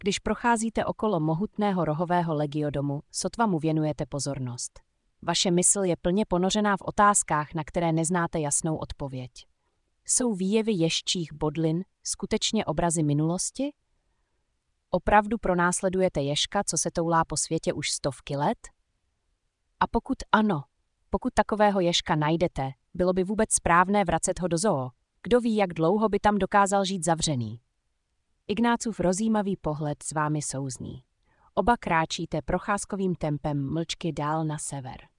Když procházíte okolo mohutného rohového legiodomu, sotva mu věnujete pozornost. Vaše mysl je plně ponořená v otázkách, na které neznáte jasnou odpověď. Jsou výjevy ježčích bodlin skutečně obrazy minulosti? Opravdu pronásledujete ježka, co se toulá po světě už stovky let? A pokud ano, pokud takového ježka najdete, bylo by vůbec správné vracet ho do zoo? Kdo ví, jak dlouho by tam dokázal žít zavřený? Ignácův rozjímavý pohled s vámi souzní. Oba kráčíte procházkovým tempem mlčky dál na sever.